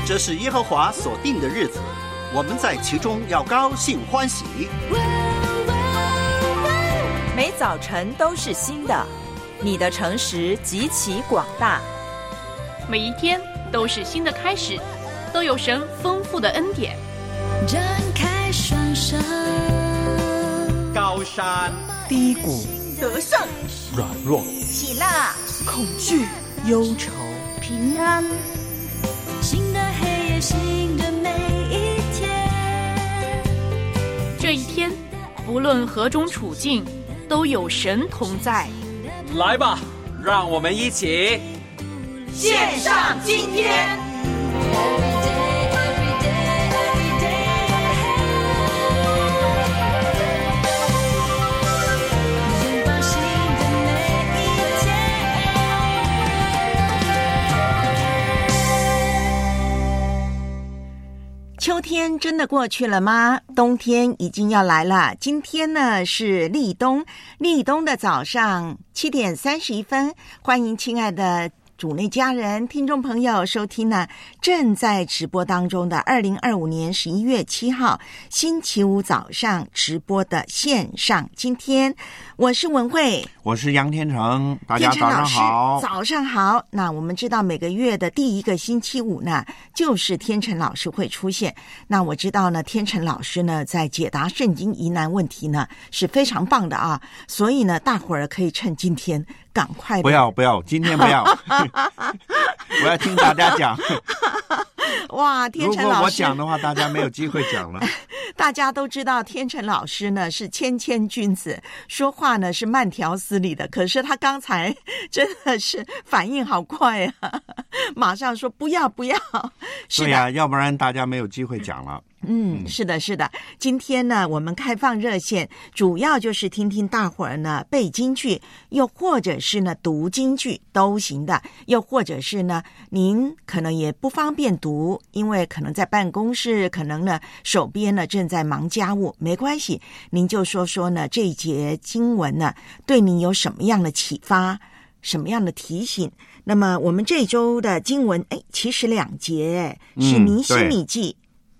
这是耶和华所定的日子，我们在其中要高兴欢喜。 每早晨都是新的，你的诚实极其广大。 每一天都是新的开始，都有神丰富的恩典。 张开双手， 高山低谷， 得胜软弱， 喜乐恐惧，忧愁， 平安，新的黑夜，新的每一天。 这一天，不论何种处境，都有神同在。 来吧，让我们一起献上今天。 秋天真的过去了吗？冬天已经要来了。今天呢是立冬，立冬的早上7点31分，欢迎亲爱的主内家人、听众朋友收听呢正在直播当中的2025年11月7号星期五早上直播的线上今天。我是文慧， 我是杨天成，大家早上好。 早上好。那我们知道每个月的第一个星期五呢，就是天成老师会出现。那我知道呢，天成老师呢在解答圣经疑难问题呢是非常棒的啊，所以呢，大伙儿可以趁今天赶快的。 不要，今天不要，我要听大家讲。 哇，天成老师， 如果我讲的话，大家没有机会讲了。 大家都知道天成老师呢是谦君子，说话呢是慢条斯理的，可是他刚才真的是反应好快啊，马上说不要。 对呀，要不然大家没有机会讲了。 是的。今天呢，我们开放热线，主要就是听听大伙儿呢背京剧，又或者是呢读京剧都行的，又或者是呢您可能也不方便读，因为可能在办公室，可能呢手边呢正在忙家务，没关系，您就说呢这一节经文呢对您有什么样的启发，什么样的提醒。那么我们这周的经文其实2节是尼希米记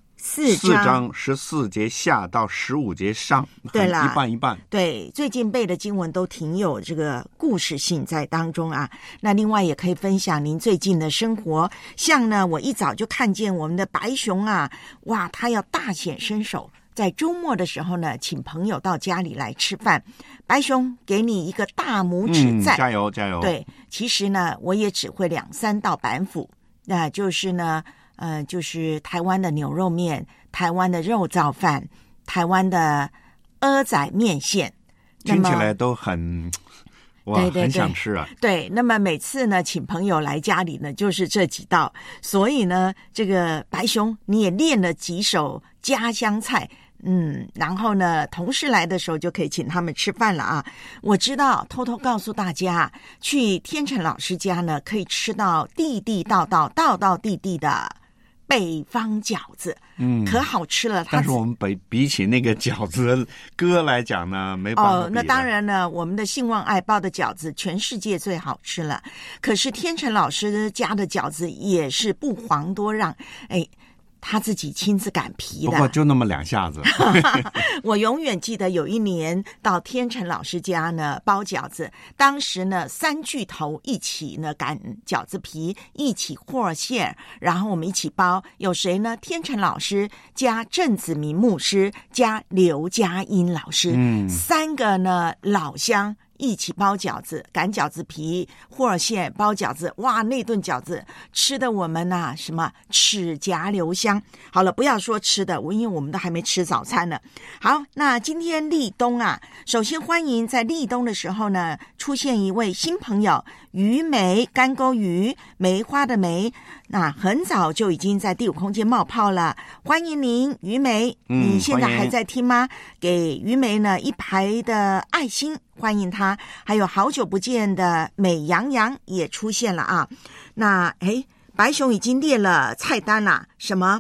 4章 14节下到15节上， 对啦， 一半一半。 对，最近背的经文都挺有这个故事性在当中啊。那另外也可以分享您最近的生活，像呢，我一早就看见我们的白熊啊，哇，他要大显身手，在周末的时候呢，请朋友到家里来吃饭。白熊给你一个大拇指赞， 加油！ 对，其实呢，我也只会2-3道板斧，那就是呢。就是台湾的牛肉面，台湾的肉燥饭，台湾的蚵仔面线， 听起来都很对， 很想吃啊。 对，那么每次呢，请朋友来家里呢，就是这几道，所以呢，这个白熊你也练了几手家乡菜。然后呢，同事来的时候就可以请他们吃饭了啊！我知道，偷偷告诉大家，去天成老师家呢，可以吃到地道的北方饺子，可好吃了。 但是我们比起那个饺子哥来讲呢，没办法比。 那当然呢，我们的兴旺爱包的饺子全世界最好吃了。可是天成老师家的饺子也是不遑多让，他自己亲自擀皮的， 不过就那么2下子。 我永远记得有一年到天成老师家呢包饺子，当时呢3巨头一起呢擀饺子皮，一起和馅，然后我们一起包。有谁呢？天成老师加郑子明牧师加刘佳音老师，3个呢老乡一起包饺子，擀饺子皮，和馅，包饺子。哇，那顿饺子吃的我们啊什么齿颊留香。好了，不要说吃的，因为我们都还没吃早餐呢。好，那今天立冬啊，首先欢迎在立冬的时候呢出现一位新朋友于梅，干钩鱼，梅花的梅，那很早就已经在第5空间冒泡了，欢迎您于梅。你现在还在听吗？给于梅呢1排的爱心，欢迎他。还有好久不见的美羊羊也出现了啊。那白熊已经列了菜单了，什么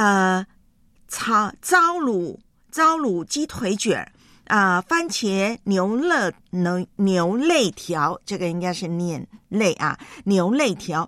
糟卤鸡腿卷番茄牛肋条，这个应该是念肋啊，牛肋条，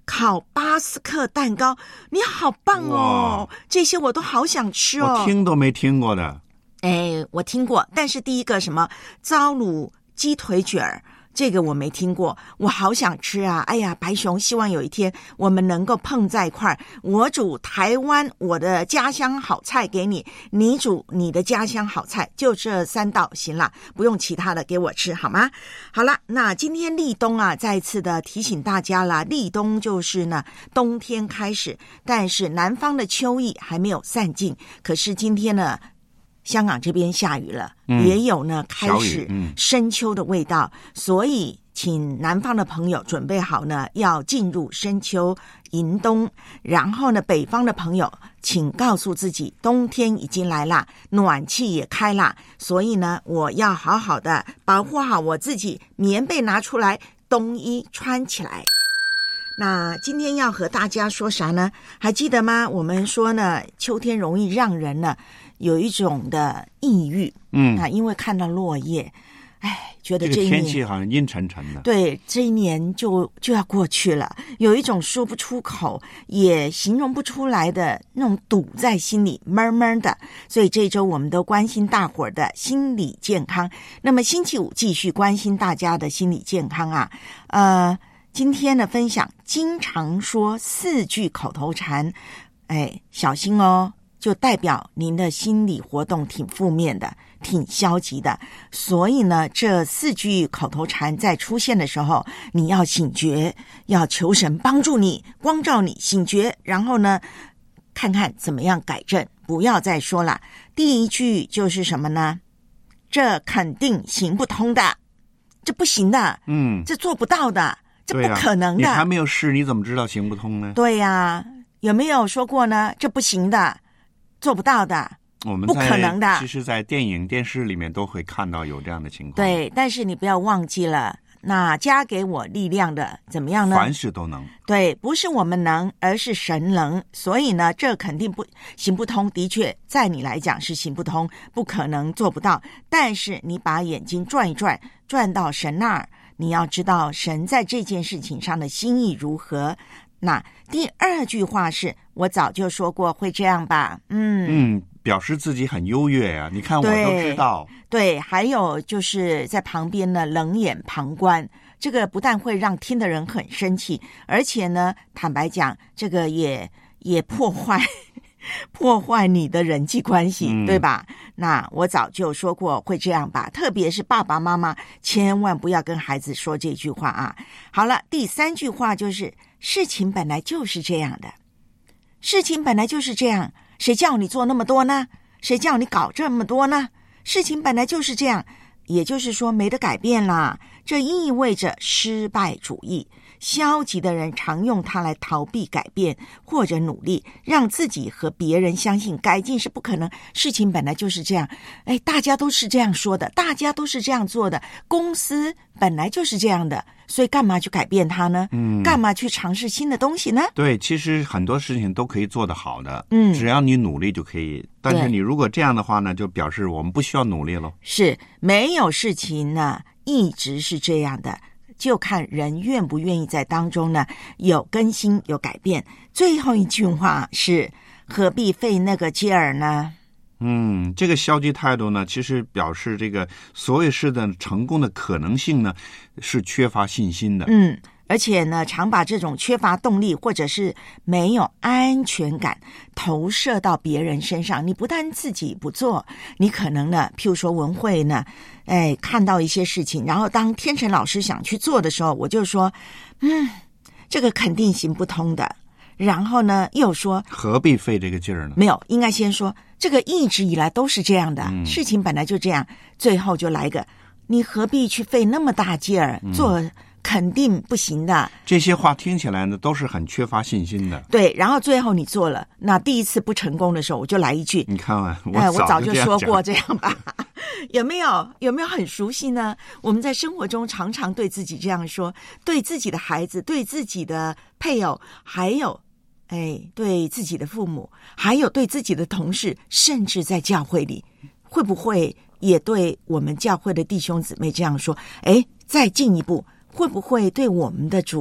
烤巴斯克蛋糕，你好棒哦！这些我都好想吃哦。 我听都没听过的。 我听过，但是第一个什么糟卤鸡腿卷儿，这个我没听过，我好想吃啊！哎呀，白熊，希望有一天我们能够碰在一块儿，我煮台湾我的家乡好菜给你，你煮你的家乡好菜，就这3道行了，不用其他的，给我吃好吗？好了，那今天立冬啊，再一次的提醒大家了，立冬就是呢冬天开始，但是南方的秋意还没有散尽，可是今天呢香港这边下雨了，也有呢开始深秋的味道，所以请南方的朋友准备好呢，要进入深秋迎冬。然后呢，北方的朋友请告诉自己，冬天已经来了，暖气也开了，所以呢，我要好好的保护好我自己，棉被拿出来，冬衣穿起来。那今天要和大家说啥呢？还记得吗？我们说呢，秋天容易让人呢有一种的抑郁，因为看到落叶，觉得这一年天气好像阴沉沉的。 对，这一年就要过去了，有一种说不出口，也形容不出来的那种堵在心里闷闷的。所以这周我们都关心大伙儿的心理健康。那么星期五继续关心大家的心理健康啊，今天的分享经常说4句口头禅，小心哦，就代表您的心理活动挺负面的，挺消极的。所以呢，这4句口头禅在出现的时候，你要醒觉，要求神帮助你，光照你醒觉，然后呢看看怎么样改正，不要再说了。第一句就是什么呢？这肯定行不通的，这不行的，这做不到的，这不可能的。 你还没有试，你怎么知道行不通呢？ 对呀，有没有说过呢？这不行的，做不到的，不可能的。 其实在电影电视里面都会看到有这样的情况。 对，但是你不要忘记了，那加给我力量的怎么样呢？ 凡事都能。 对，不是我们能，而是神能。所以呢，这肯定不行不通，的确在你来讲是行不通，不可能做不到。但是你把眼睛转一转，转到神那儿，你要知道神在这件事情上的心意如何。那第2句话是，我早就说过会这样吧。 表示自己很优越啊，你看我都知道。 对，还有就是在旁边呢冷眼旁观，这个不但会让听的人很生气，而且呢坦白讲，这个也破坏你的人际关系，对吧？那我早就说过会这样吧，特别是爸爸妈妈千万不要跟孩子说这句话啊。好了，第3句话就是事情本来就是这样的，事情本来就是这样，谁叫你做那么多呢？谁叫你搞这么多呢？事情本来就是这样，也就是说没得改变啦。这意味着失败主义，消极的人常用它来逃避改变或者努力，让自己和别人相信改进是不可能，事情本来就是这样。大家都是这样说的，大家都是这样做的，公司本来就是这样的，所以干嘛去改变它呢？干嘛去尝试新的东西呢？ 对，其实很多事情都可以做得好的，只要你努力就可以。但是你如果这样的话呢，就表示我们不需要努力了。 是，没有事情呢一直是这样的，就看人愿不愿意在当中呢有更新有改变。最后一句话是，何必费那个劲儿呢？ 这个消极态度呢，其实表示这个所有事的成功的可能性呢是缺乏信心的。 而且呢，常把这种缺乏动力或者是没有安全感投射到别人身上。你不但自己不做，你可能呢，譬如说文慧呢，看到一些事情，然后当天成老师想去做的时候，我就说，这个肯定行不通的。然后呢，又说何必费这个劲儿呢？ 没有，应该先说这个一直以来都是这样的，事情本来就这样。最后就来一个，你何必去费那么大劲儿做？肯定不行的。 这些话听起来呢都是很缺乏信心的。 对，然后最后你做了，那第一次不成功的时候，我就来一句， 你看啊， 我早就说过这样吧。有没有很熟悉呢？我们在生活中常常对自己这样说，对自己的孩子，对自己的配偶，还有对自己的父母，还有对自己的同事，甚至在教会里，会不会也对我们教会的弟兄姊妹这样说？再进一步，会不会对我们的主，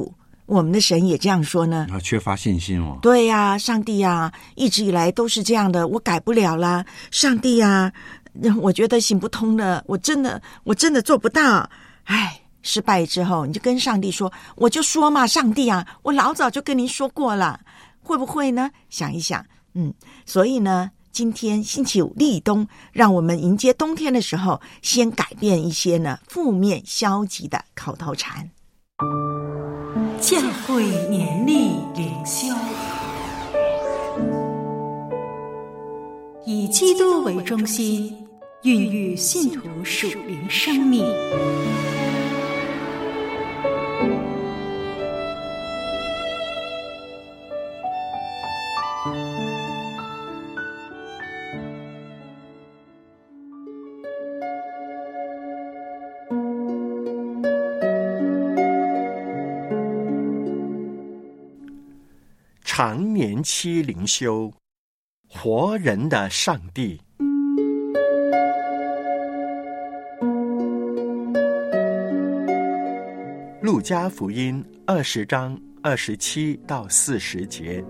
我们的神也这样说呢？ 缺乏信心哦。 对呀，上帝呀，一直以来都是这样的，我改不了啦。上帝呀，我觉得行不通了，我真的做不到。哎，失败之后，你就跟上帝说，我就说嘛，上帝啊，我老早就跟您说过了，会不会呢？想一想，所以呢，今天星期五立冬，让我们迎接冬天的时候，先改变一些呢负面消极的口头禅。 教会年历灵修，以基督为中心，孕育信徒属灵生命。 常年期灵修，活人的上帝。路加福音20章27到40节。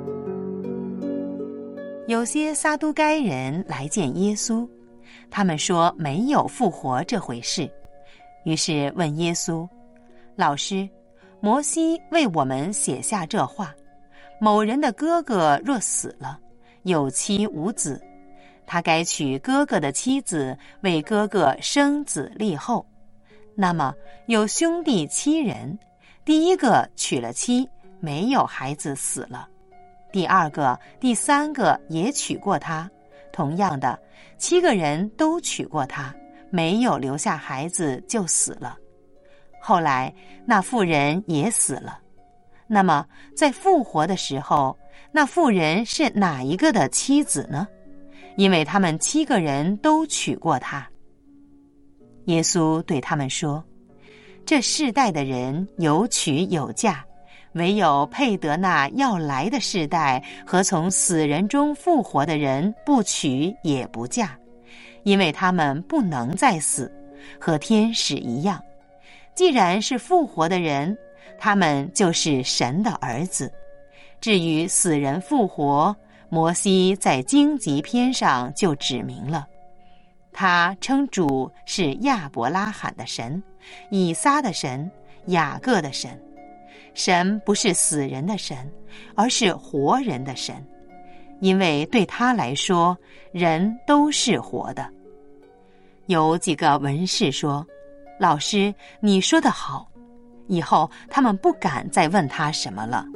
有些撒都该人来见耶稣，他们说没有复活这回事，于是问耶稣：老师，摩西为我们写下这话，某人的哥哥若死了，有妻无子，他该娶哥哥的妻子，为哥哥生子立后。那么有兄弟7人，第一个娶了妻，没有孩子死了，第二个、第三个也娶过他，同样的7个人都娶过他，没有留下孩子就死了。后来那妇人也死了。那么在复活的时候，那妇人是哪一个的妻子呢？因为他们7个人都娶过她。耶稣对他们说：这世代的人有娶有嫁，唯有配得那要来的世代和从死人中复活的人不娶也不嫁，因为他们不能再死，和天使一样。既然是复活的人，他们就是神的儿子。至于死人复活，摩西在荆棘篇上就指明了，他称主是亚伯拉罕的神，以撒的神，雅各的神。神不是死人的神，而是活人的神，因为对他来说，人都是活的。有几个文士说：老师，你说得好。以后他们不敢再问他什么了。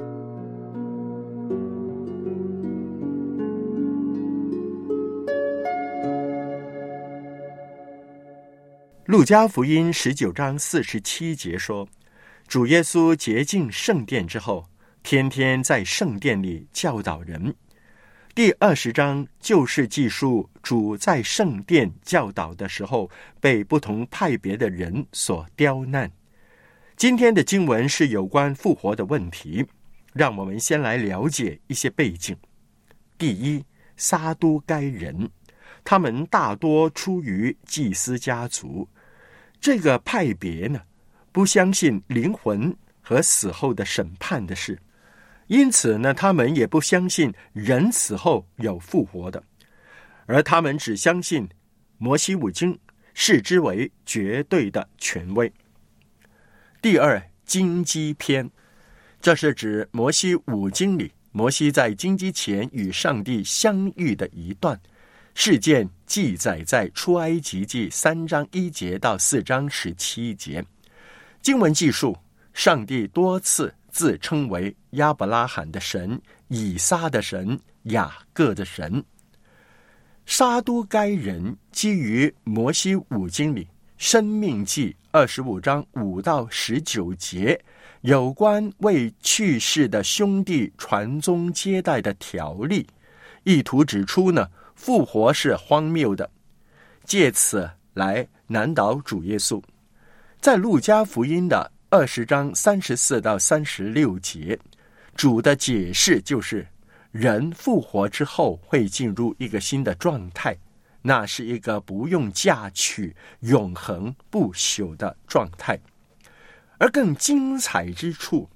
路加福音19章47节说，主耶稣洁净圣殿之后，天天在圣殿里教导人。第20章就是记述主在圣殿教导的时候，被不同派别的人所刁难。今天的经文是有关复活的问题，让我们先来了解一些背景。第一，撒都该人，他们大多出于祭司家族。这个派别呢，不相信灵魂和死后的审判的事，因此呢，他们也不相信人死后有复活的，而他们只相信摩西五经，视之为绝对的权威。第二，荆棘篇，这是指摩西五经里摩西在荆棘前与上帝相遇的一段事件，记载在出埃及记3章1节到4章17节。经文记述上帝多次自称为亚伯拉罕的神、以撒的神、雅各的神。撒都该人基于摩西五经里申命记25章5到19节有关为去世的兄弟传宗接代的条例，意图指出呢，复活是荒谬的，借此来难倒主耶稣。在路加福音的20章34到36节，主的解释就是人复活之后会进入一个新的状态，那是一个不用嫁娶、永恒不朽的状态。而更精彩之处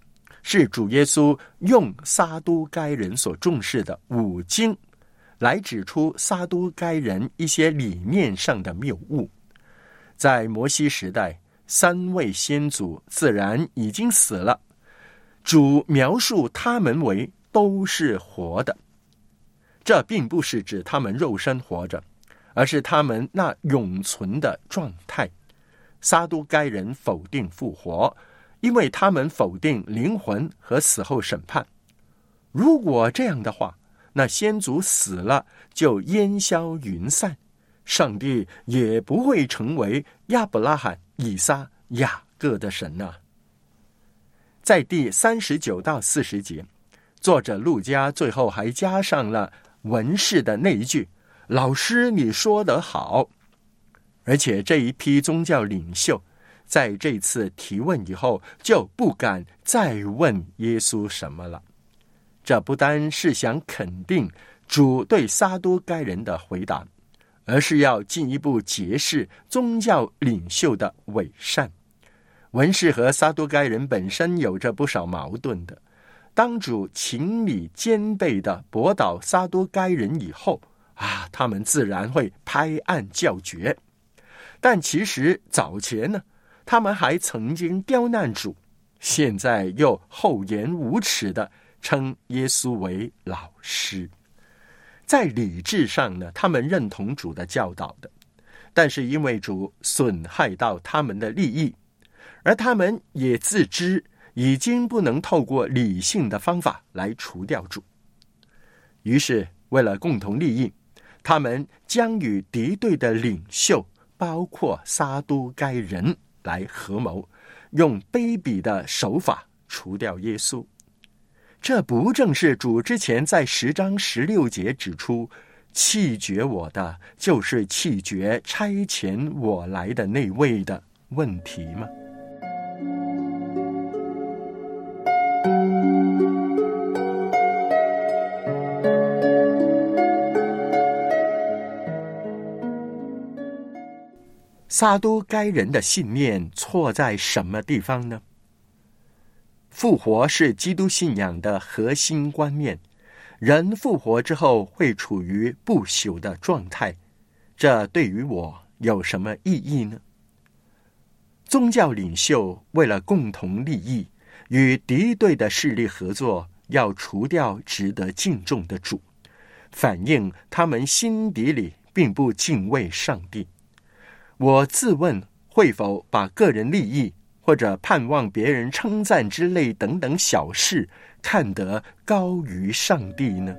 是主耶稣用撒都该人所重视的五经来指出撒都该人一些理念上的谬误。在摩西时代，3位先祖自然已经死了，主描述他们为都是活的，这并不是指他们肉身活着，而是他们那永存的状态。撒都该人否定复活，因为他们否定灵魂和死后审判。如果这样的话，那先祖死了就烟消云散，上帝也不会成为亚伯拉罕、以撒、雅各的神啊。在第39到40节，作者路加最后还加上了文士的那一句：老师你说得好。而且这一批宗教领袖在这次提问以后就不敢再问耶稣什么了。这不单是想肯定主对撒都该人的回答，而是要进一步揭示宗教领袖的伪善。文士和撒都该人本身有着不少矛盾的，当主情理兼备地驳倒撒都该人以后他们自然会拍案叫绝。但其实早前呢，他们还曾经刁难主，现在又厚颜无耻地称耶稣为老师。在理智上呢，他们认同主的教导的，但是因为主损害到他们的利益，而他们也自知已经不能透过理性的方法来除掉主，于是为了共同利益，他们将与敌对的领袖包括撒都该人来合谋，用卑鄙的手法除掉耶稣。这不正是主之前在10章16节指出，弃绝我的就是弃绝差遣我来的那位的问题吗？撒都该人的信念错在什么地方呢？复活是基督信仰的核心观念，人复活之后会处于不朽的状态，这对于我有什么意义呢？宗教领袖为了共同利益，与敌对的势力合作，要除掉值得敬重的主，反映他们心底里并不敬畏上帝。我自问，会否把个人利益或者盼望别人称赞之类等等小事看得高于上帝呢？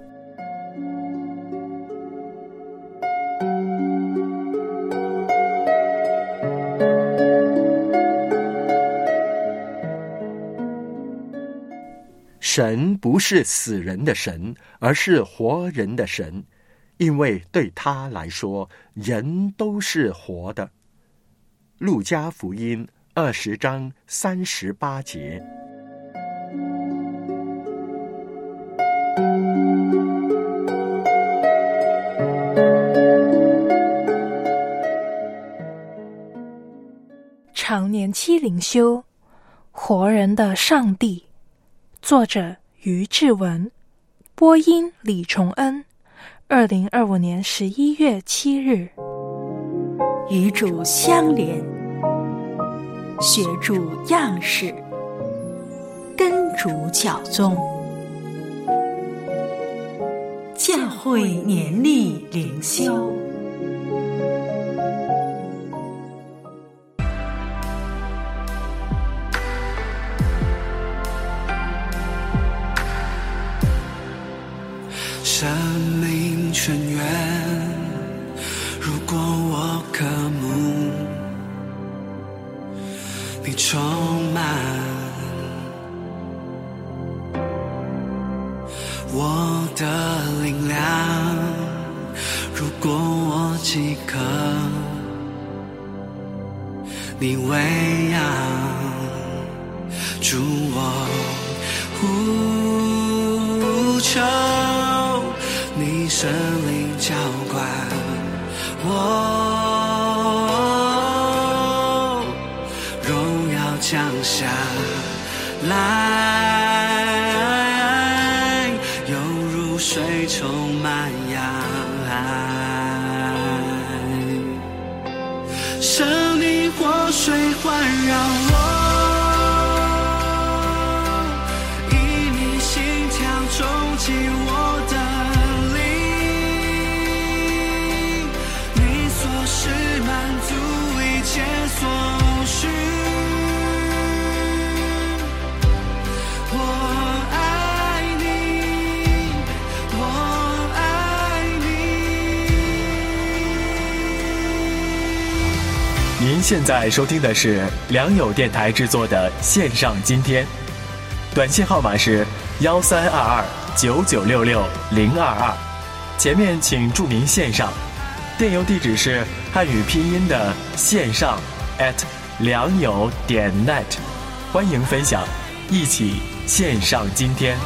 神不是死人的神，而是活人的神，因为对他来说，人都是活的。路加福音20章38节。 常年期灵修，活人的上帝，作者于志文，播音李崇恩，2025年11月7日。 与主相连，学主样式，跟主教宗，教会年历灵修。 生命泉源，如果我渴慕，你充满我的灵粮，如果我饥渴，你喂养，主我呼求，你圣灵浇灌我，荣耀降下来。 水充满洋海，生命活水环绕我，以你心跳冲击我的灵，你所是满足一切所需，我爱你，我爱你。 您现在收听的是良友电台制作的线上今天，短信号码是13229966-022，前面请注明线上，电邮地址是汉语拼音的线上良友.net， 欢迎分享，一起线上今天。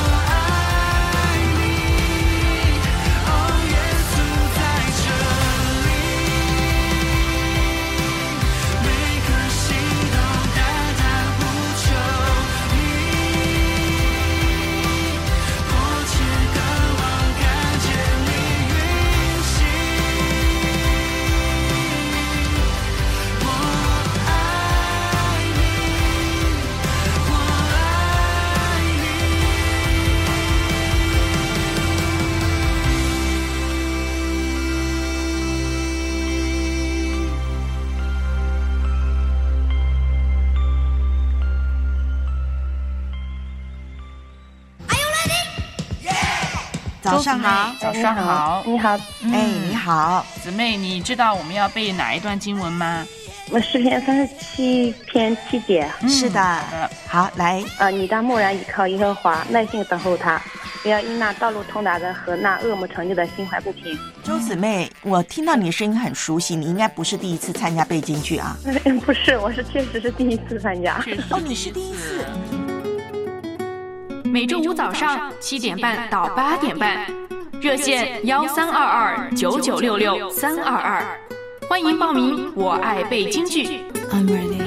早上好， 早上好， 你好， 哎，你好， 姊妹，你知道我们要背哪一段经文吗？ 诗篇37篇7节。 是的，好，来， 你当默然倚靠耶和华，耐心等候他，不要因那道路通达的和那恶魔成就的心怀不平。 周姊妹，我听到你的声音很熟悉，你应该不是第一次参加背京剧啊？ 不是，我确实是第一次参加。 哦，你是第一次。 每周五早上7点半到8点半，热线13229966-322，欢迎报名。我爱背京剧。I'm ready。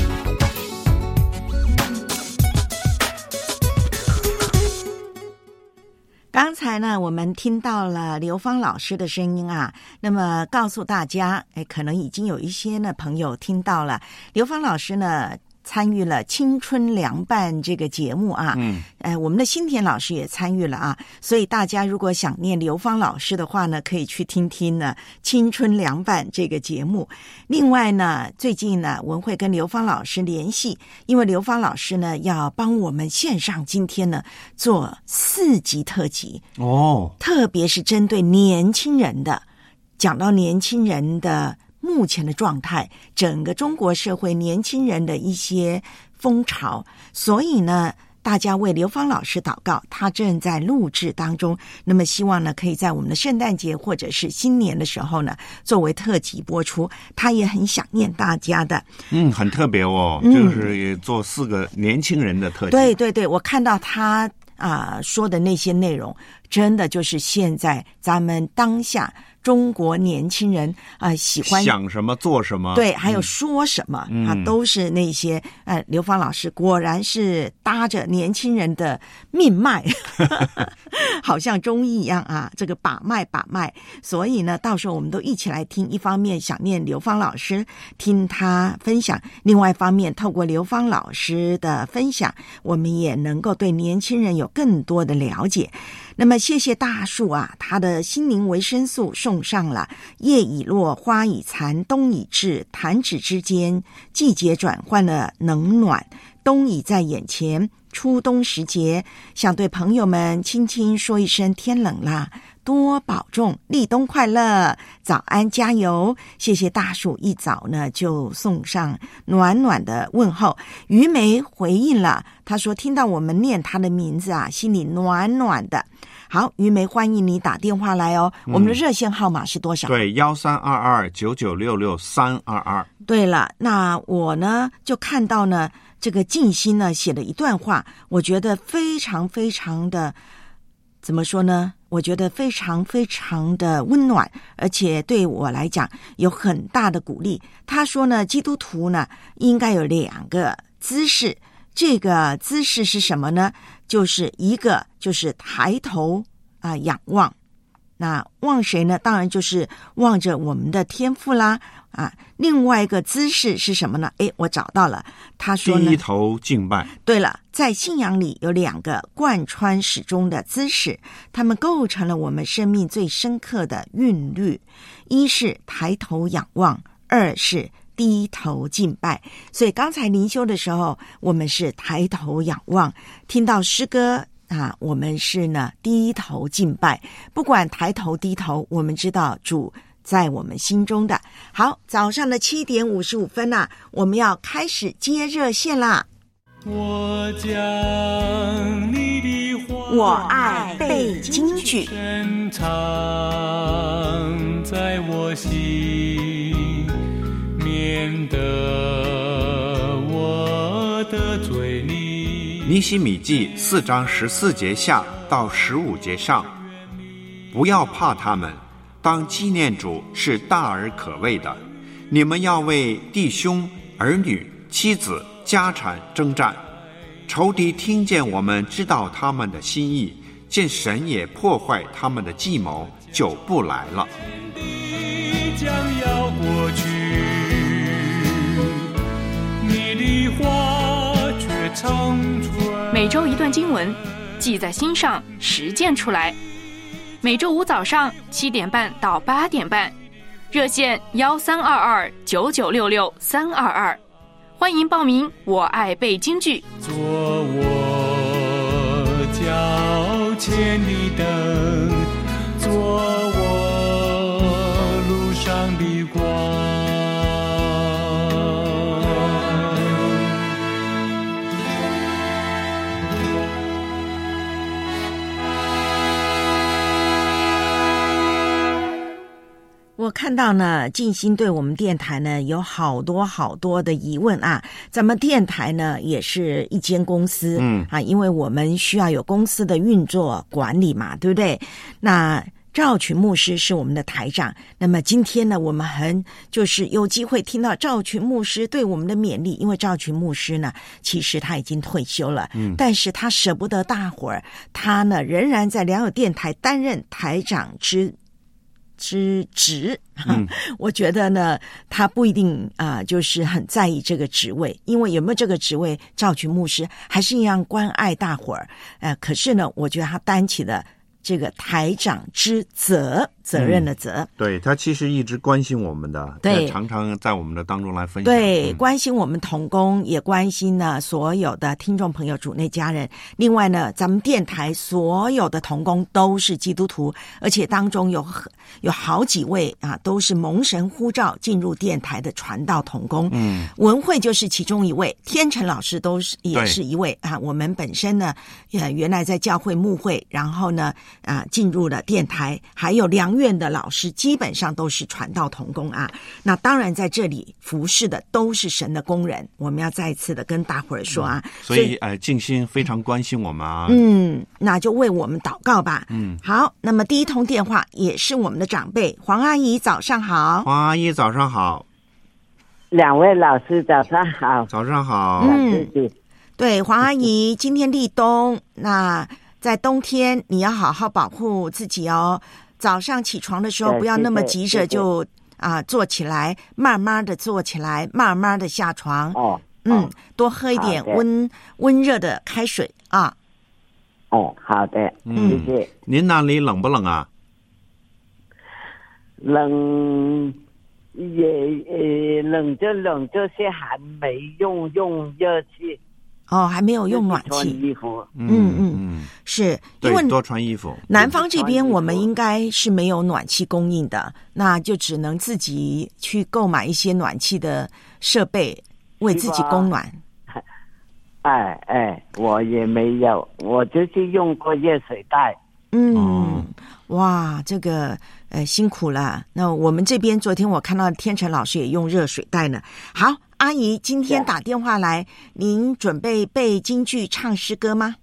刚才呢，我们听到了刘芳老师的声音啊，那么告诉大家，可能已经有一些呢朋友听到了刘芳老师呢参与了青春凉拌这个节目啊，我们的新田老师也参与了啊，所以大家如果想念刘芳老师的话呢，可以去听听呢青春凉拌这个节目。另外呢，最近呢文慧跟刘芳老师联系，因为刘芳老师呢要帮我们线上今天呢做4集特辑哦，特别是针对年轻人的，讲到年轻人的目前的状态，整个中国社会年轻人的一些风潮，所以呢大家为刘芳老师祷告，他正在录制当中，那么希望呢可以在我们的圣诞节或者是新年的时候呢作为特辑播出，他也很想念大家的。 很特别哦，就是也做4个年轻人的特辑。 对对对，我看到他说的那些内容，真的就是现在咱们当下中国年轻人喜欢想什么做什么， 对，还有说什么都是那些刘芳老师果然是搭着年轻人的命脉好像中医一样啊，这个把脉，所以呢到时候我们都一起来听，一方面想念刘芳老师，听他分享，另外一方面透过刘芳老师的分享，我们也能够对年轻人有更多的了解。那么谢谢大树啊，他的心灵维生素送上了。叶已落，花已残，冬已至，弹指之间，季节转换了冷暖，冬已在眼前，初冬时节，想对朋友们轻轻说一声天冷啦，多保重，立冬快乐，早安加油。谢谢大树一早呢就送上暖暖的问候。于梅回应了，他说听到我们念他的名字啊，心里暖暖的。好，于梅，欢迎你打电话来哦。我们的热线号码是多少？ 对，13229966-322。 对了，那我呢就看到呢这个静心呢写了一段话，我觉得非常非常的怎么说呢？我觉得非常非常的温暖，而且对我来讲有很大的鼓励。他说呢，基督徒呢应该有2个姿势，这个姿势是什么呢？就是一个就是抬头仰望。那望谁呢？当然就是望着我们的天父啦。另外一个姿势是什么呢？我找到了，他说呢， 低头敬拜。 对了，在信仰里有2个贯穿始终的姿势，它们构成了我们生命最深刻的韵律。一是抬头仰望，2是低头敬拜。所以刚才灵修的时候，我们是抬头仰望，听到诗歌我们是呢低头敬拜。不管抬头低头，我们知道主在我们心中的。好，早上的7点55分我们要开始接热线啦。 我将你的话， 我爱背京剧， 深藏在我心，免得我的嘴里。 尼希米记4章14节下到15节上，不要怕他们，当纪念主是大而可畏的。你们要为弟兄、儿女、妻子、家产征战。仇敌听见我们知道他们的心意，见神也破坏他们的计谋，就不来了。 将要过去，你的话却长存。 每周一段经文，记在心上，实践出来。每周五早上7点半到8点半，热线13229966-322，欢迎报名。我爱背京剧， 做我脚前的灯，做我路上的光。 我看到呢，静心对我们电台呢有好多的疑问咱们电台呢也是一间公司，因为我们需要有公司的运作管理嘛，对不对？那赵群牧师是我们的台长，那么今天呢，我们就是有机会听到赵群牧师对我们的勉励，因为赵群牧师呢，其实他已经退休了，但是他舍不得大伙儿，他呢仍然在良友电台担任台长之职。我觉得呢，他不一定就是很在意这个职位，因为有没有这个职位，赵群牧师还是一样关爱大伙儿。可是呢，我觉得他担起了这个台长之责任的责。 对，他其实一直关心我们的， 对， 常常在我们的当中来分享。 对，关心我们同工，也关心呢所有的听众朋友、主内家人。另外呢，咱们电台所有的同工都是基督徒，而且当中有好几位都是蒙神呼召进入电台的传道同工。文慧就是其中一位，天成老师也是一位我们本身呢原来在教会牧会，然后呢进入了电台，还有良院的老师基本上都是传道同工那当然在这里服侍的都是神的工人，我们要再一次的跟大伙儿说所以静心非常关心我们那就为我们祷告吧。好，那么第一通电话也是我们的长辈黄阿姨，早上好。 黄阿姨早上好。 两位老师早上好。 早上好。 对，黄阿姨，今天立冬，那在冬天你要好好保护自己哦。早上起床的时候不要那么急着就坐起来，慢慢的坐起来，慢慢的下床。多喝一点温热的开水好的，谢谢。 您那里冷不冷啊？ 冷也冷着冷着些，还没用热气。 还没有用暖气。 穿衣服。 是因为多穿衣服。 南方这边我们应该是没有暖气供应的，那就只能自己去购买一些暖气的设备，为自己供暖。 我也没有，我就是用过热水袋。 哇，这个辛苦了。那我们这边昨天我看到天成老师也用热水袋呢。好，阿姨今天打电话来，您准备背京剧唱诗歌吗？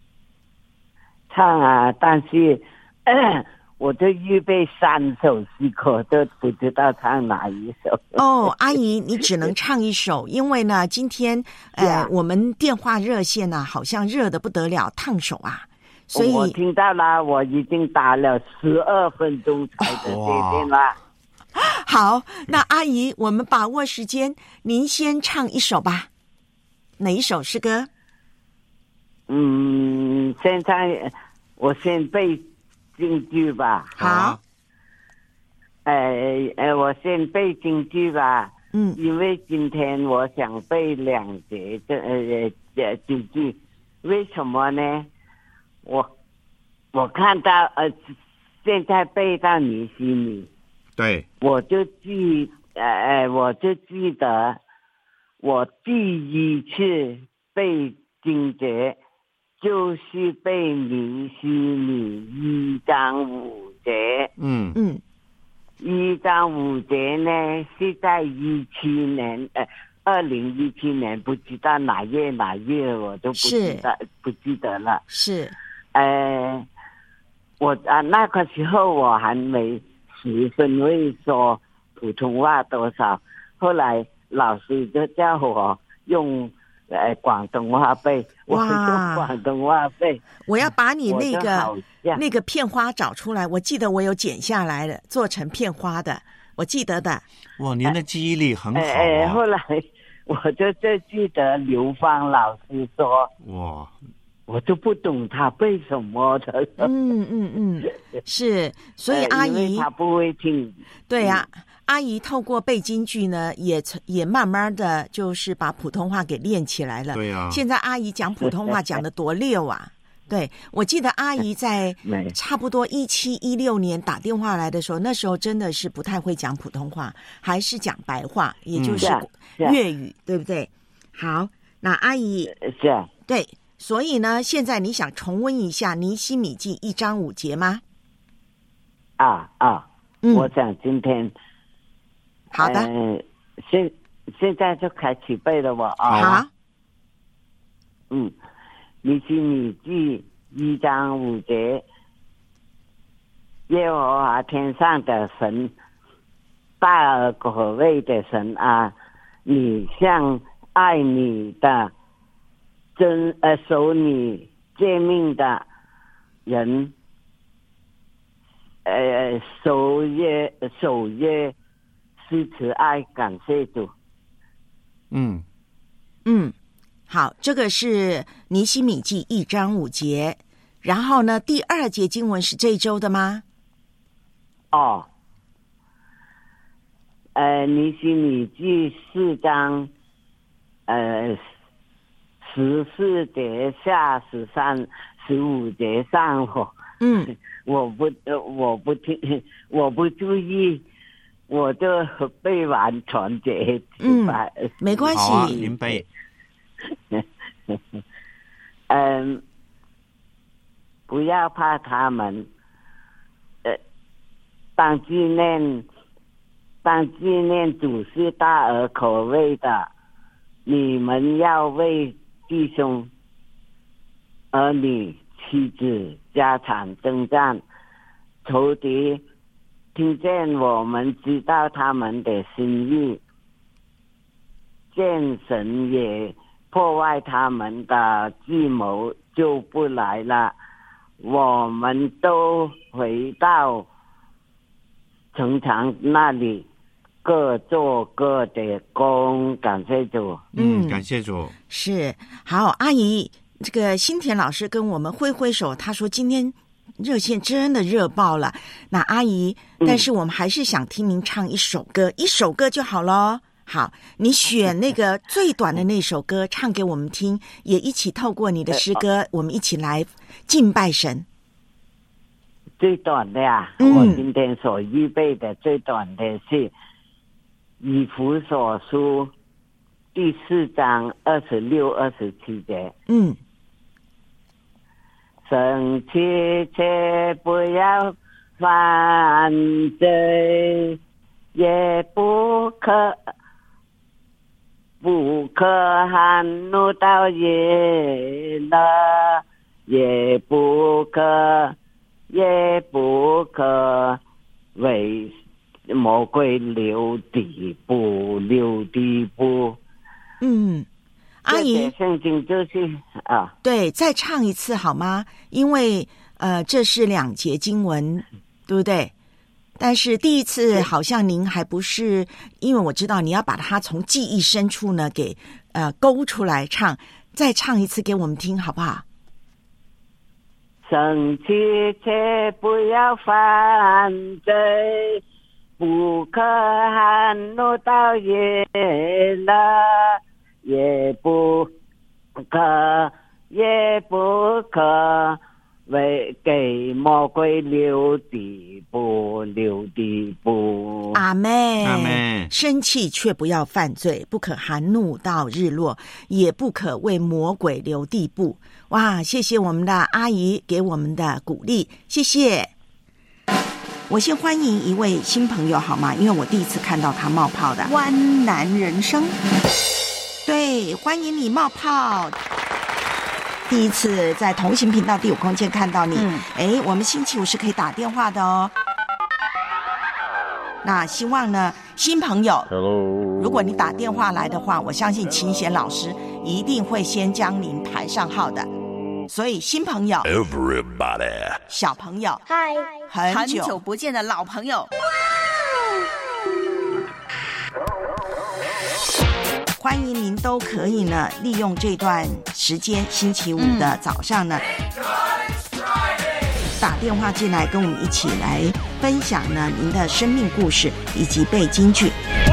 唱但是我就预备3首诗歌，都不知道唱哪一首。 阿姨你只能唱一首，因为呢今天我们电话热线好像热得不得了，烫手所以我听到了，我已经打了12分钟才的接电话。 好，那阿姨，我们把握时间，您先唱一首吧。哪一首诗歌？ 现在我先背京剧吧。 好。 我先背京剧吧。因为今天我想背2节京剧，为什么呢？我看到现在背到尼西米， 对， 我就记得我第一次背经节就是背尼西米1章5节。1章5节呢是在2017年，不知道哪月我都不记得了。 是， 我那个时候我还没十分会说普通话多少，后来老师就叫我用广东话背，我用广东话背。 我要把你那个片花找出来，我记得我有剪下来的，做成片花的，我记得的。 哇，您的记忆力很好后来我就记得刘芳老师说， 哇， 我就不懂他背什么的。 是，所以阿姨因为他不会听。 对啊。阿姨透过背京剧呢，也慢慢的就是把普通话给练起来了。 对啊， 现在阿姨讲普通话讲得多溜啊！对，我记得阿姨在差不多17、16年打电话来的时候，那时候真的是不太会讲普通话，还是讲白话，也就是粤语，对不对？好，那阿姨是啊， 对，所以呢，现在你想重温一下尼西米记1章5节吗？ 我想今天。 好的， 现在就开始背了我好。 尼西米记1章5节，耶和华天上的神，大而可畏的神啊，你向爱你的守你诫命的人，守约。是慈爱，感谢主。 好，这个是尼西米记1章5节，然后呢，第2节经文是这一周的吗？ 尼西米记4章14节下13、15节上我不听，我不注意。我就背完全节， 没关系， 好啊，您背。 不要怕他们，当纪念主是大而可畏的，你们要为弟兄、儿女、妻子、家产征战，仇敌听见我们知道他们的心意，见神也破坏他们的计谋，就不来了。我们都回到城墙那里，各做各的工。感谢主。 感谢主。 是，好，阿姨，这个新田老师跟我们挥挥手，他说今天热线真的热爆了。那阿姨，但是我们还是想听您唱一首歌，一首歌就好咯。好，你选那个最短的那首歌唱给我们听，也一起透过你的诗歌，我们一起来敬拜神。 最短的我今天所预备的最短的是以弗所书第4章26、27节。生气且不要犯罪，也不可含怒到夜了，也不可为魔鬼留地步。 阿姨， 圣经就是啊， 对，再唱一次好吗？因为这是2节经文，对不对？但是第一次好像您还不是，因为我知道你要把它从记忆深处呢给勾出来唱，再唱一次给我们听好不好？ 生气却不要犯罪，不可含怒到夜了，也不可为给魔鬼留地步。 阿们， 阿们。 生气却不要犯罪，不可含怒到日落，也不可为魔鬼留地步。哇，谢谢我们的阿姨给我们的鼓励，谢谢。我先欢迎一位新朋友好吗？因为我第一次看到他冒泡的湾南人生。对，欢迎你冒泡。第一次在同行频道第5空间看到你，我们星期5是可以打电话的哦。那希望呢，新朋友 ，Hello， 如果你打电话来的话，我相信秦贤老师一定会先将您排上号的。所以新朋友 ，Everybody， 小朋友， 嗨， 很久不见的老朋友，欢迎您都可以呢，利用这段时间，星期5的早上呢，打电话进来跟我们一起来分享呢您的生命故事以及背金句。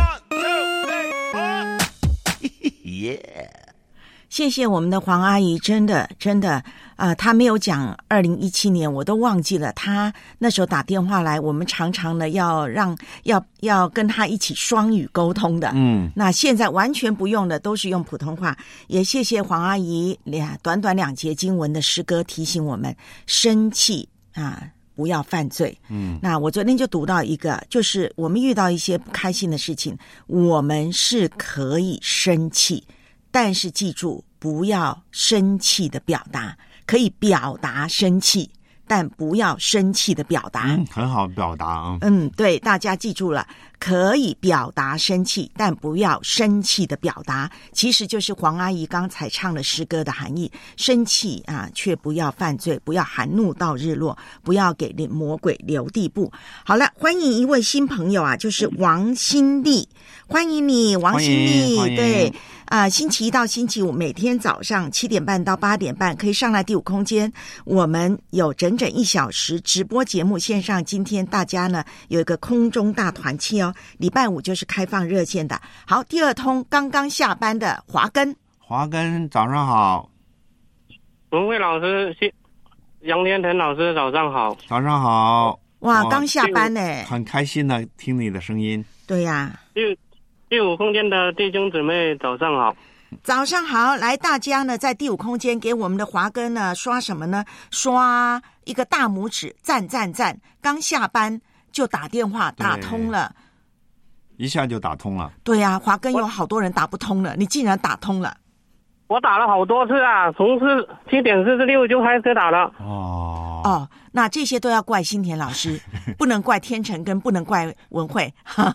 谢谢我们的黄阿姨，真的她没有讲2017年，我都忘记了。她那时候打电话来，我们常常呢要跟她一起双语沟通的。那现在完全不用的，都是用普通话。也谢谢黄阿姨短短2节经文的诗歌提醒我们生气不要犯罪。那我昨天就读到一个，就是我们遇到一些不开心的事情，我们是可以生气，但是记住不要生气的表达，可以表达生气，但不要生气的表达。 很好表达啊。 对，大家记住了，可以表达生气，但不要生气的表达，其实就是黄阿姨刚才唱的诗歌的含义。生气却不要犯罪，不要含怒到日落，不要给魔鬼留地步。好了，欢迎一位新朋友就是王新丽，欢迎你，王新丽。对。星期1到星期5每天早上7点半到8点半可以上来第5空间，我们有整整1小时直播节目线上。今天大家呢有一个空中大团契哦，礼拜5就是开放热线的。好，第2通刚刚下班的华根， 早上好。 文慧老师，杨天腾老师早上好。 早上好。 哇，刚下班呢， 很开心的听你的声音。 对呀。 第5空间的弟兄姊妹早上好。 早上好，来大家呢在第5空间给我们的华根呢刷什么呢？刷一个大拇指，赞赞赞！刚下班就打电话打通了， 一下就打通了。 对呀，华根有好多人打不通了，你竟然打通了。 我打了好多次啊，从7点46就开始打了。 哦，那这些都要怪新田老师，不能怪天成，跟不能怪文慧。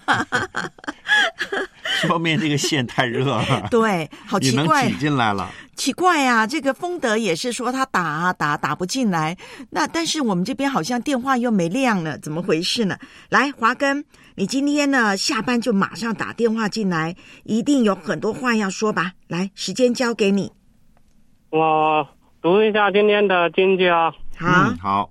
说明这个线太热了。 对，好奇怪， 你能挤进来了。 奇怪啊，这个丰德也是说他打不进来，那但是我们这边好像电话又没亮了，怎么回事呢？来，华根，你今天呢下班就马上打电话进来，一定有很多话要说吧？来，时间交给你。 我读一下今天的经句啊。 好。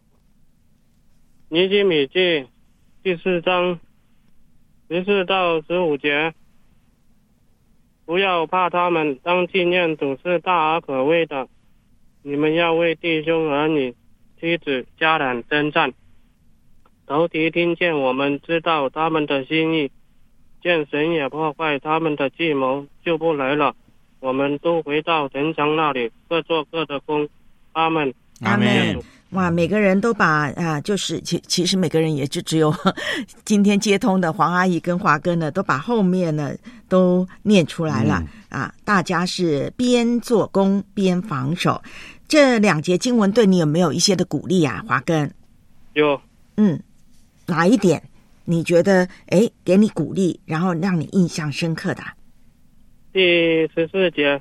尼希米记第4章14到15节，不要怕他们，当纪念主是大而可畏的。你们要为弟兄儿女、妻子、家人征战。仇敌听见我们知道他们的心意，见神也破坏他们的计谋，就不来了。我们都回到城墙那里，各做各的工。阿们。 阿们。哇，每个人都把就是其实每个人也就只有今天接通的黄阿姨跟华哥呢，都把后面呢都念出来了大家是边做工边防守。这2节经文对你有没有一些的鼓励啊，华哥？ 有。 哪一点你觉得给你鼓励，然后让你印象深刻的？ 第14节，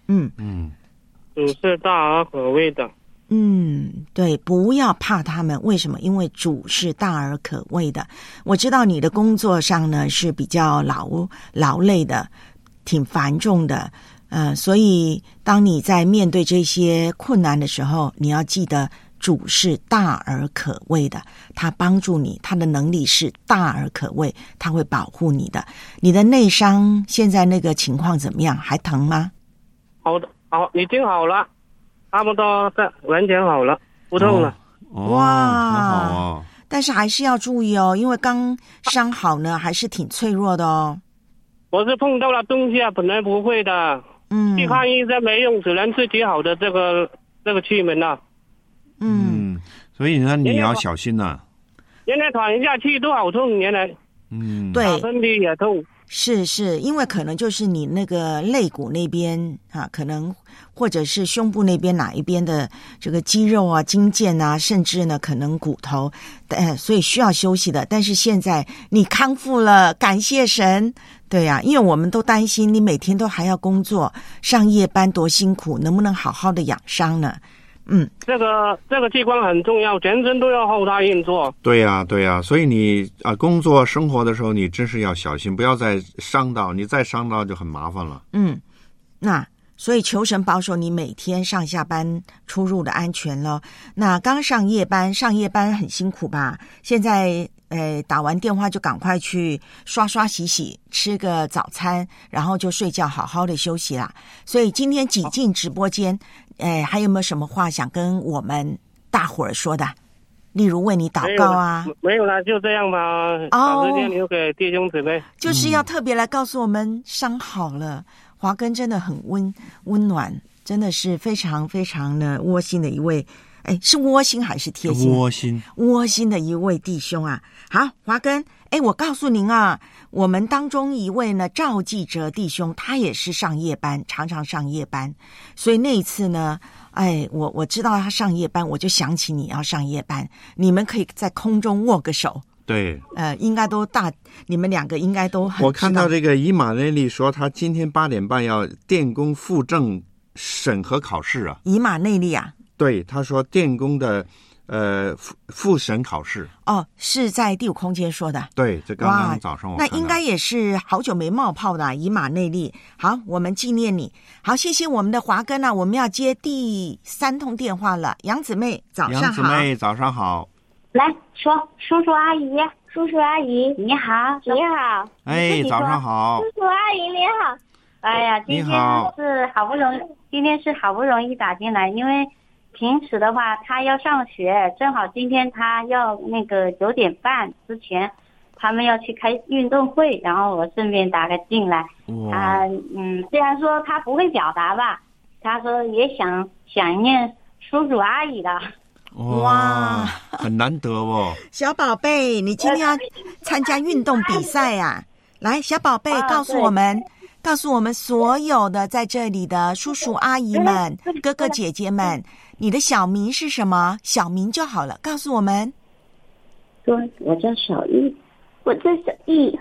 主是大而可畏的。 对，不要怕他们。为什么？因为主是大而可畏的。我知道你的工作上呢是比较劳累的，挺繁重的。所以当你在面对这些困难的时候，你要记得主是大而可畏的，他帮助你，他的能力是大而可畏，他会保护你的。你的内伤现在那个情况怎么样？还疼吗？ 好的，好，已经好了，差不多完全好了，不痛了。 哇， 很好哦。 但是还是要注意哦，因为刚伤好呢，还是挺脆弱的哦。 我是碰到了东西啊，本来不会的。去看医生没用，只能自己好的这个器皿了。 所以呢，你要小心呐。 原来喘一下气都好痛，原来。 对， 打喷嚏也痛。 是，因为可能就是你那个肋骨那边啊，可能或者是胸部那边哪一边的这个肌肉啊、筋腱啊，甚至呢可能骨头，所以需要休息的。但是现在你康复了，感谢神。对呀，因为我们都担心你每天都还要工作上夜班多辛苦，能不能好好的养伤呢？ 这个器官很重要，全身都要后台运作。 对呀，所以你工作生活的时候，你真是要小心，不要再伤到，你再伤到就很麻烦了。 那所以求神保守你每天上下班出入的安全咯。那刚上夜班很辛苦吧？现在打完电话就赶快去刷刷洗洗，吃个早餐，然后就睡觉，好好的休息啦。所以今天挤进直播间，还有没有什么话想跟我们大伙儿说的？例如为你祷告啊？ 没有啦，就这样吧。把时间留给弟兄姊妹。 就是要特别来告诉我们伤好了。华根真的很温暖，真的是非常非常的窝心的一位。是窝心还是贴心？窝心的一位弟兄啊。好，华根，我告诉您啊，我们当中一位呢，赵继哲弟兄，他也是上夜班，常常上夜班，所以那一次呢，我知道他上夜班，我就想起你要上夜班，你们可以在空中握个手。 对， 应该都你们两个应该都很。 我看到这个以马内利说，他今天8点半要电工复证审核考试啊。 以马内利啊？ 对，他说电工的复审考试。 是在第五空间说的。 对，这刚刚早上我看到。 那应该也是好久没冒泡的以马内利。好，我们纪念你。好，谢谢我们的华根啊，我们要接第3通电话了。杨姊妹早上好。 杨姊妹早上好。 来说，叔叔阿姨，你好，你好。 早上好。 叔叔阿姨你好。哎呀，今天是好不容易打进来，因为平时的话他要上学，正好今天他要那个9点半之前他们要去开运动会，然后我顺便打个进来。他虽然说他不会表达吧，他说也想念叔叔阿姨的。 哇， 很难得哦。 小宝贝，你今天要参加运动比赛啊？来，小宝贝，告诉我们所有的在这里的叔叔阿姨们、哥哥姐姐们，你的小名是什么？小名就好了，告诉我们。 我叫小玉，我叫小玉。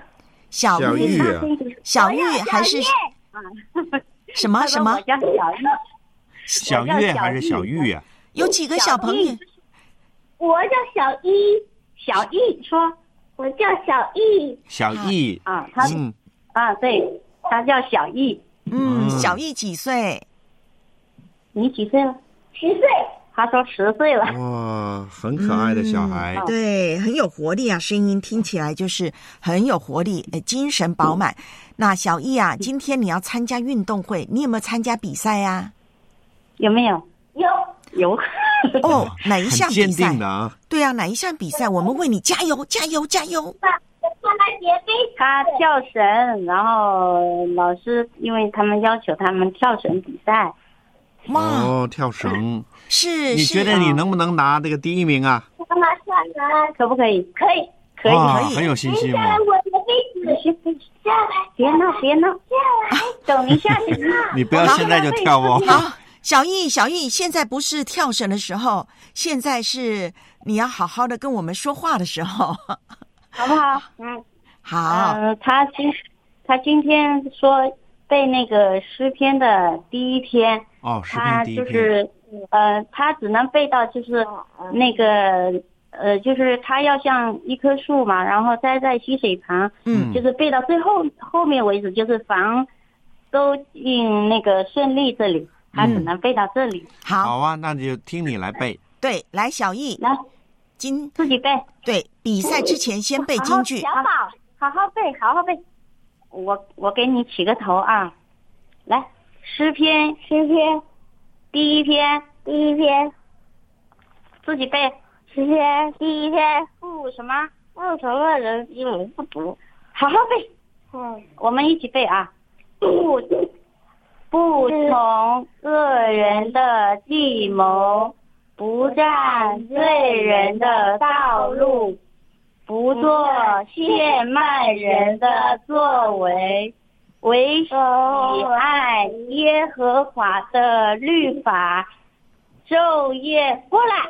小玉还是什么？ 我叫小月还是小玉啊？ 有几个小朋友？ 我叫小易说，我叫小易啊，对，他叫小易。 小易几岁？ 你几岁了？10岁。他说10岁了。 哇，很可爱的小孩。 对，很有活力啊，声音听起来就是很有活力，精神饱满。那小易啊，今天你要参加运动会，你有没有参加比赛啊？ 有没有？有。 哪一项比赛？ 很坚定的啊。 对啊，哪一项比赛？我们为你加油！ 他跳绳，然后老师因为他们要求他们跳绳比赛。 跳绳是。 你觉得你能不能拿这个第1名啊？ 可不可以？可以。 很有信心吗？ 我的位置。下来，别闹，下来，等一下。 你不要现在就跳哦。 好。小易，现在不是跳绳的时候，现在是你要好好的跟我们说话的时候， 好不好？ 好。 他今天说背那个诗篇的第一篇。 哦，诗篇第一篇。 他就是他只能背到就是那个就是他要像一棵树嘛，然后栽在溪水旁，就是背到最后面为止，就是防都应那个顺利这里，他只能背到这里。 好啊，那就听你来背。 对，来小易， 来自己背。 对，比赛之前先背京剧。 小宝，好好背，好好背。我给你起个头啊，来，诗篇第一篇，自己背。诗篇第一篇，不什么人因为不读，好好背。我们一起背啊。不从恶人的计谋，不占罪人的道路，不做亵慢人的作为，唯喜爱耶和华的律法，昼夜过来，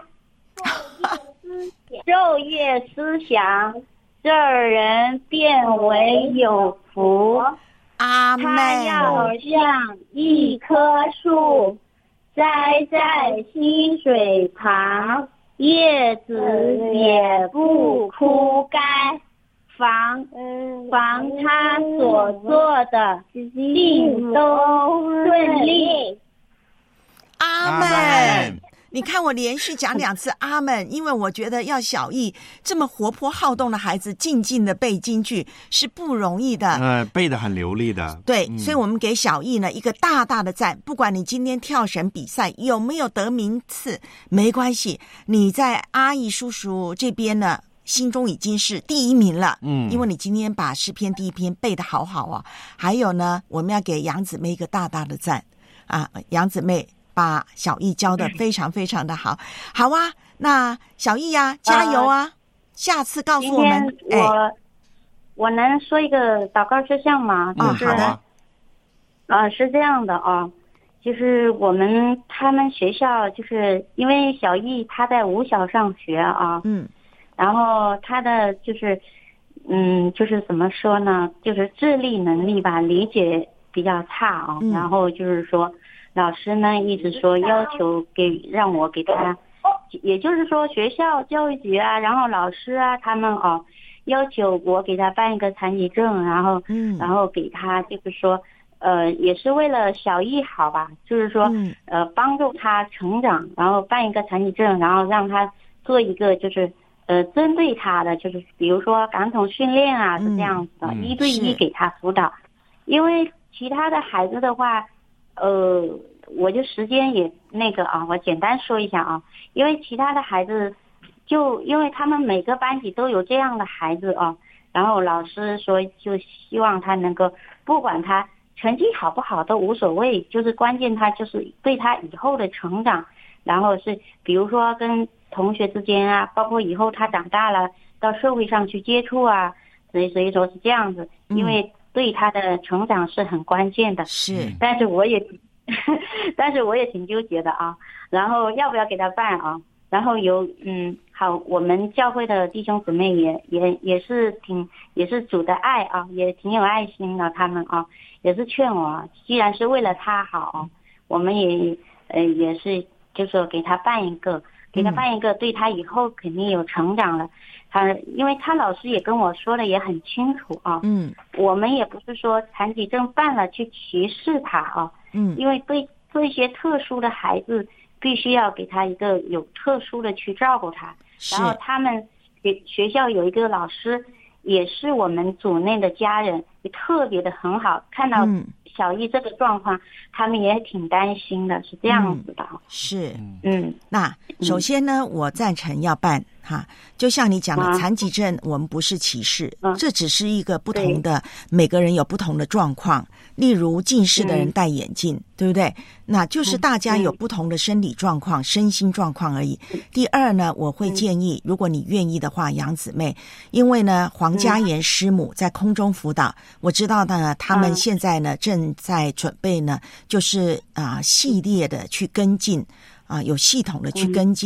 昼夜思想，这人变为有福。 阿们。 他要像一棵树栽在溪水旁，叶子也不枯干，防他所做的尽都顺利。 阿们。你看我连续讲2次阿们，因为我觉得要小易这么活泼好动的孩子静静的背京剧是不容易的， 背得很流利的。 对，所以我们给小易呢一个大大的赞。不管你今天跳绳比赛有没有得名次，没关系，你在阿姨叔叔这边呢心中已经是第1名了。因为你今天把诗篇第一篇背得好好哦。还有呢，我们要给杨姊妹一个大大的赞啊，杨姊妹把小易教得非常非常的好。好啊，那小易啊，加油啊！下次告诉我们。 我能说一个祷告事项吗？就是好的。 是这样的啊，就是他们学校，就是因为小易他在武小上学啊，然后他的就是就是怎么说呢，就是智力能力吧，理解比较差啊，然后就是说老师呢一直说要求让我给他，也就是说学校教育局啊，然后老师啊他们要求我给他办一个残疾证，然后给他就是说也是为了小易好吧，就是说帮助他成长，然后办一个残疾证，然后让他做一个就是针对他的，就是比如说感统训练啊，是这样子的，1对1给他辅导。因为其他的孩子的话我就时间也那个我简单说一下啊，因为其他的孩子就因为他们每个班级都有这样的孩子然后老师说就希望他能够不管他成绩好不好都无所谓，就是关键他就是对他以后的成长，然后是比如说跟同学之间啊，包括以后他长大了到社会上去接触啊，所以说是这样子，因为对他的成长是很关键的。 是， 但是我也挺纠结的啊，然后要不要给他办啊？然后好，我们教会的弟兄姊妹也是主的爱啊，也挺有爱心的，他们也是劝我，既然是为了他好，我们也是就是说给他办一个，对他以后肯定有成长了。因为他老师也跟我说的也很清楚啊，我们也不是说残疾证办了去歧视他因为对一些特殊的孩子必须要给他一个有特殊的去照顾他。然后他们学校有一个老师也是我们组内的家人，也特别的很好，看到小易这个状况他们也挺担心的，是这样子的。 是那首先呢我赞成要办就像你讲的残疾证我们不是歧视，这只是一个不同的，每个人有不同的状况，例如近视的人戴眼镜，对不对？那就是大家有不同的生理状况、身心状况而已。第二呢，我会建议如果你愿意的话，杨姊妹，因为呢黄嘉妍师母在空中辅导，我知道呢他们现在呢正在准备呢就是系列的去跟进有系统的去跟进呢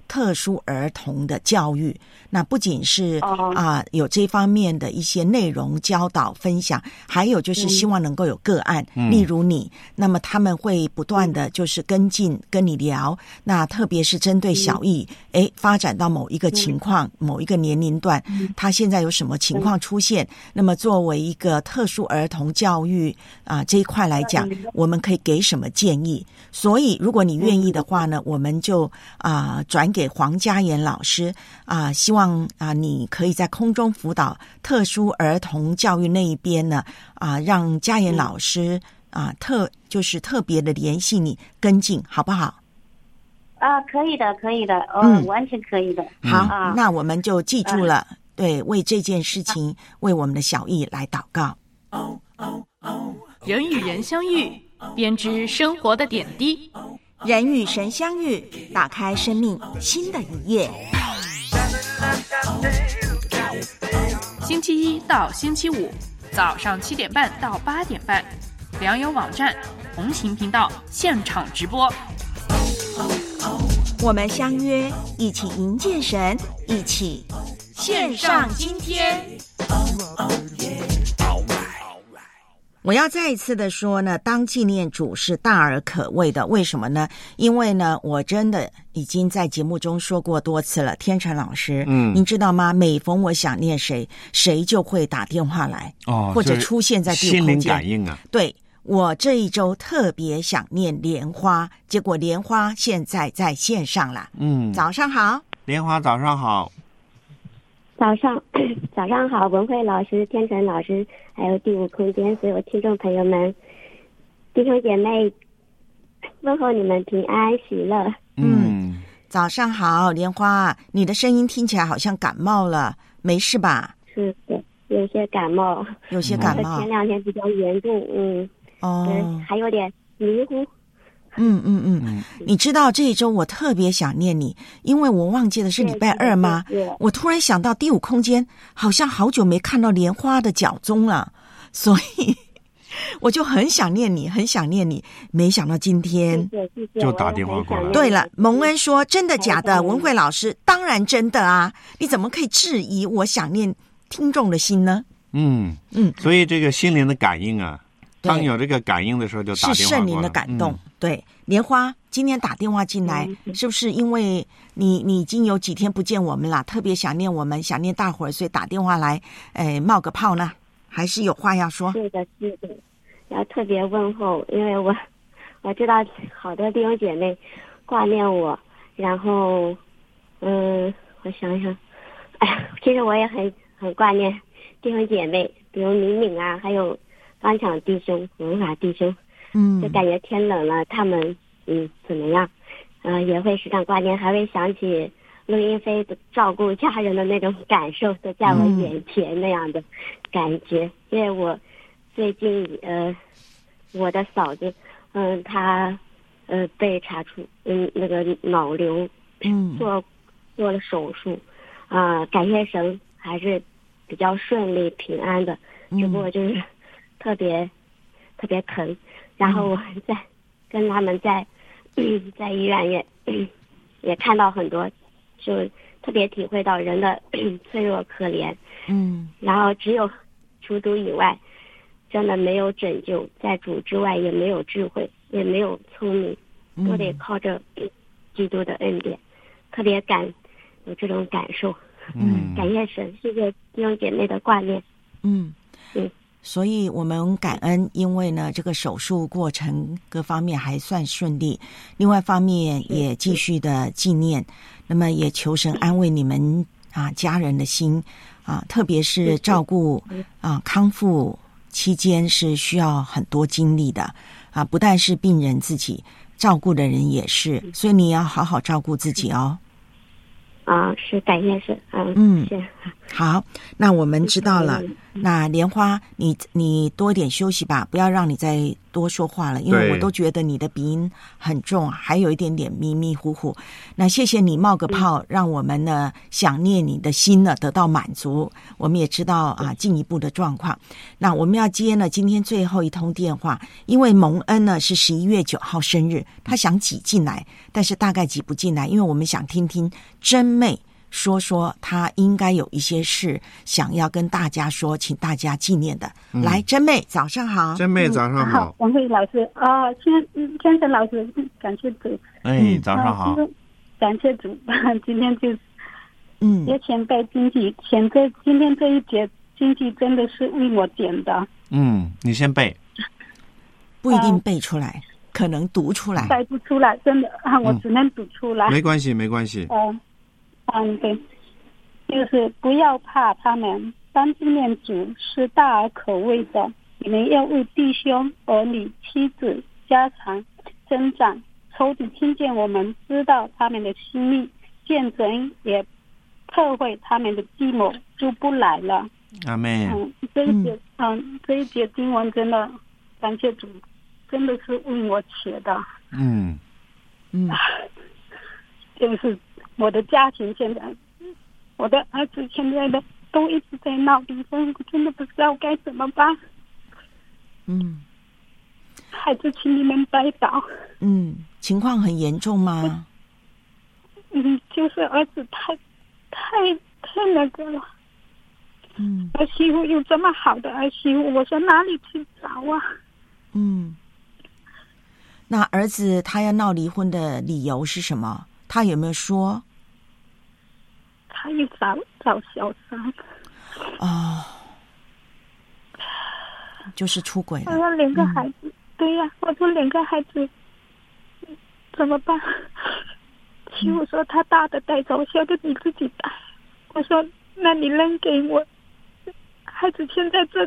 特殊儿童的教育。那不仅是有这方面的一些内容教导分享，还有就是希望能够有个案，例如你，那么他们会不断的就是跟进跟你聊，那特别是针对小艺发展到某一个情况，某一个年龄段，他现在有什么情况出现，那么作为一个特殊儿童教育这一块来讲，我们可以给什么建议。所以如果你愿意的话呢，我们就转给黄嘉妍老师希望你可以在空中辅导特殊儿童教育那一边呢让嘉妍老师就是特别的联系你跟进，好不好？ 可以的，可以的，完全可以的。 好，那我们就记住了，对，为这件事情，为我们的小艺来祷告。 人与人相遇，编织生活的点滴。 人与神相遇，打开生命新的一页。 星期一到星期五早上7点半到8点半，良友网站同行频道现场直播。 我们相约，一起迎接神，一起线上今天。 我要再一次的说呢，当纪念主是大而可畏的。为什么呢？因为呢，我真的已经在节目中说过多次了，天成老师，您知道吗？每逢我想念谁，谁就会打电话来，或者出现在第五空间。 心灵感应啊！ 对，我这一周特别想念莲花，结果莲花现在在线上了。早上好， 莲花，早上好。 早上好，文慧老师、天成老师，还有第五空间所有听众朋友们、弟兄姐妹，问候你们平安喜乐。 早上好，莲花，你的声音听起来好像感冒了，没事吧？ 是的，有些感冒，前2天比较严重，还有点迷糊。 你知道这一周我特别想念你，因为我忘记的是礼拜2吗？我突然想到第五空间好像好久没看到莲花的脚踪了，所以我就很想念你，很想念你。没想到今天就打电话过来。 对了，蒙恩说真的假的？文慧老师，当然真的啊！你怎么可以质疑我想念听众的心呢？ 所以这个心灵的感应啊，当有这个感应的时候就打电话过来， 是圣灵的感动。对，莲花今天打电话进来，是不是因为你已经有几天不见我们了，特别想念我们，想念大伙儿，所以打电话来冒个泡呢？还是有话要说？ 是的，要特别问候，因为我知道好多弟兄姐妹挂念我，然后我想想，其实我也很挂念弟兄姐妹，比如敏敏啊，还有方强弟兄、文华弟兄，就感觉天冷了，他们怎么样？也会时常挂念，还会想起陆英飞的照顾家人的那种感受，都在我眼前那样的感觉。因为我最近我的嫂子她被查出那个脑瘤，做了手术，感谢神还是比较顺利平安的，只不过就是特别疼。然后我在跟他们在医院也看到很多，就特别体会到人的脆弱可怜。然后只有除主以外，真的没有拯救，在主之外也没有智慧，也没有聪明，都得靠着基督的恩典。特别有这种感受。感谢神，谢谢弟兄姐妹的挂念。 所以我们感恩，因为呢这个手术过程各方面还算顺利，另外方面也继续的纪念，那么也求神安慰你们家人的心特别是照顾康复期间是需要很多精力的不但是病人自己，照顾的人也是，所以你要好好照顾自己哦。 是感谢神。是。 好，那我们知道了， 那莲花，你多一点休息吧，不要让你再多说话了，因为我都觉得你的鼻音很重，还有一点点迷迷糊糊。那谢谢你冒个泡，让我们呢想念你的心呢得到满足。我们也知道进一步的状况。那我们要接呢今天最后一通电话，因为蒙恩呢是11月9号生日，他想挤进来，但是大概挤不进来，因为我们想听听真妹说说他应该有一些事想要跟大家说，请大家纪念的。来，真妹早上好。 真妹早上好。 王慧老师先生老师，感谢主。 早上好。 感谢主，今天就也前辈经济今天这一节经济真的是为我点的。 你先背。 不一定背出来，可能读出来。 背不出来，真的我只能读出来。 没关系。 对，就是不要怕他们，当纪念主是大而可畏的。你们要为弟兄、儿女、妻子、家常增长。仇敌听见我们，知道他们的心意，见证也破坏他们的计谋，就不来了。 阿们。 这一节经文真的感谢主，真的是为我写的。就是我的家庭现在，我的儿子现在的都一直在闹离婚，我真的不知道该怎么办。孩子请你们带导。 情况很严重吗？ 就是儿子太那个了。儿媳妇有这么好的儿媳妇，我说哪里去找啊？ 那儿子他要闹离婚的理由是什么？他有没有说？ 他又找小三。 就是出轨了。 我说2个孩子，对呀，我说2个孩子怎么办？媳妇说他大的带走，小的你自己带。我说那你扔给我，孩子现在这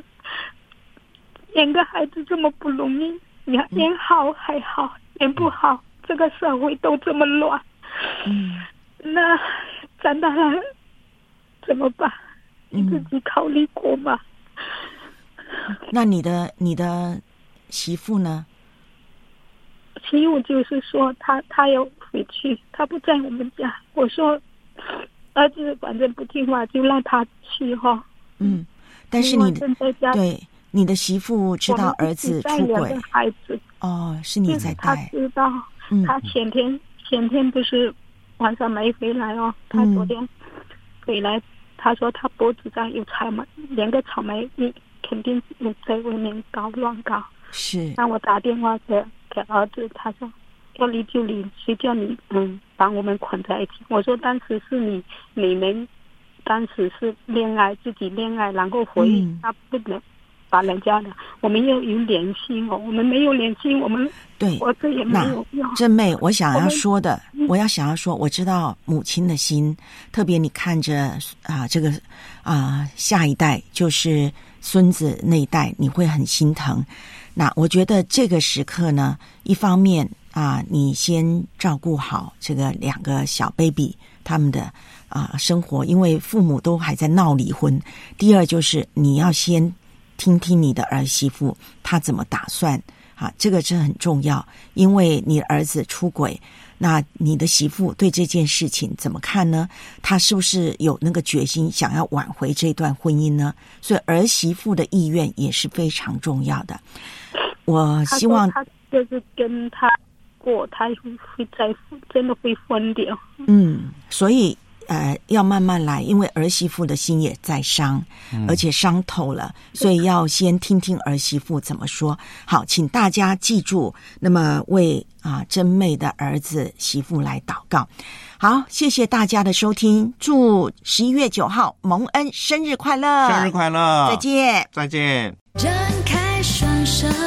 2个孩子这么不容易，你演好还好，演不好，这个社会都这么乱。那长大了怎么办？你自己考虑过吗？ 那你的媳妇呢？ 媳妇就是说他要回去，他不在我们家。我说儿子反正不听话，就让他去哈。 但是你的媳妇知道儿子出轨。 孩子是你在带。 他知道。他前天不是晚上没回来哦，他昨天回来，他说他脖子上有草莓，2个草莓，你肯定有在外面乱搞。 是。 那我打电话给儿子，他说要离就离，谁叫你把我们捆在一起？我说当时是你们当时是自己恋爱，然后回忆，他不能把人家的，我们要有联系哦，我们没有联系，我们我这也没有用。 真妹，我想要说，我知道母亲的心，特别你看着这个下一代就是孙子那一代，你会很心疼。那我觉得这个时刻呢，一方面你先照顾好这个2个小 baby 他们的生活，因为父母都还在闹离婚。第二就是你要先听听你的儿媳妇她怎么打算这个是很重要，因为你儿子出轨，那你的媳妇对这件事情怎么看呢？她是不是有那个决心想要挽回这段婚姻呢？所以儿媳妇的意愿也是非常重要的。我希望他就是跟他过，他会真的会分掉。 所以要慢慢来，因为儿媳妇的心也在伤，而且伤透了，所以要先听听儿媳妇怎么说。好，请大家记住，那么为真妹的儿子媳妇来祷告。好，谢谢大家的收听，祝11月9号蒙恩生日快乐！ 生日快乐！ 再见， 再见。 张开双手。